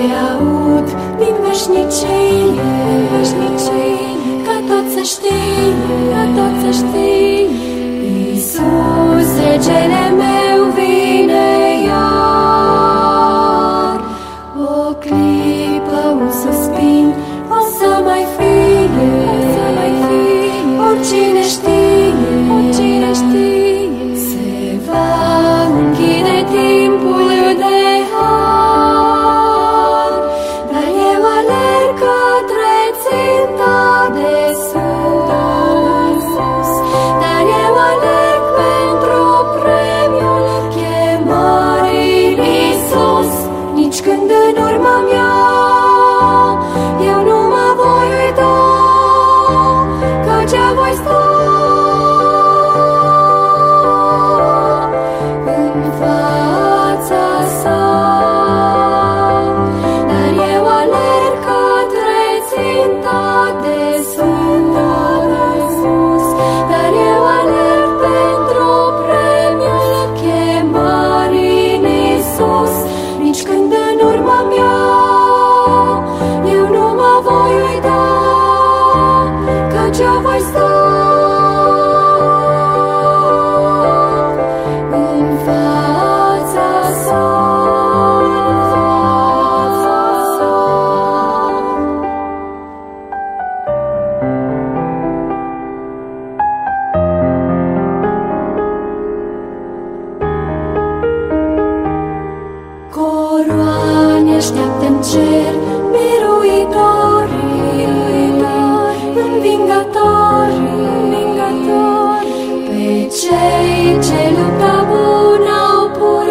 aud din veșnicie, ca tot să știe, Iisus, regele meu, vine iar. O clipă, un suspin, o să mai fie, oricine știe, se va închide timpul de har, dar eu alerg către ținta de sus, dar eu alerg pentru premiul chemării Iisus. Nici când în urma mea eu nu mă voi uita, căci voi sta în fața sa, dar eu alerg către ținta de sus, dar eu alerg pentru premiul chemării în Iisus. Nici când în urma mea eu nu mă voi uita, căci eu voi sta în fața sa. Coroane așteaptă-n cer biruitorii, învingători, pe cei ce lupta bună au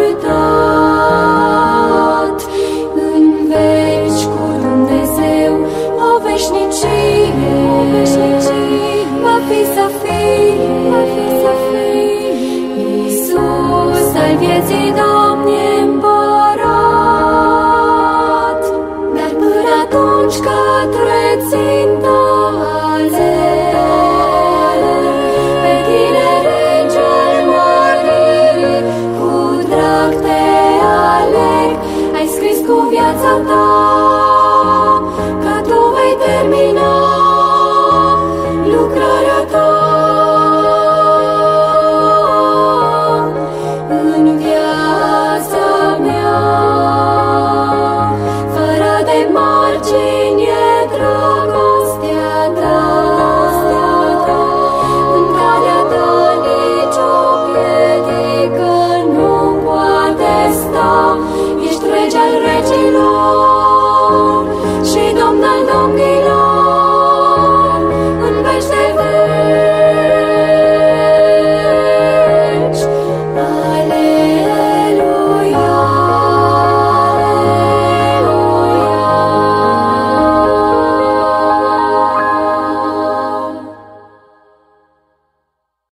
purtat. În veci cu Dumnezeu o veșnicie, va fi să fie, Iisus al vieții Domn e împărat. Dar până atunci către ținta alerg, pe tine regel mărit, cu drag te aleg. Ai scris cu viața ta că tu vei termina lucrarea ta în viața mea, fără de margini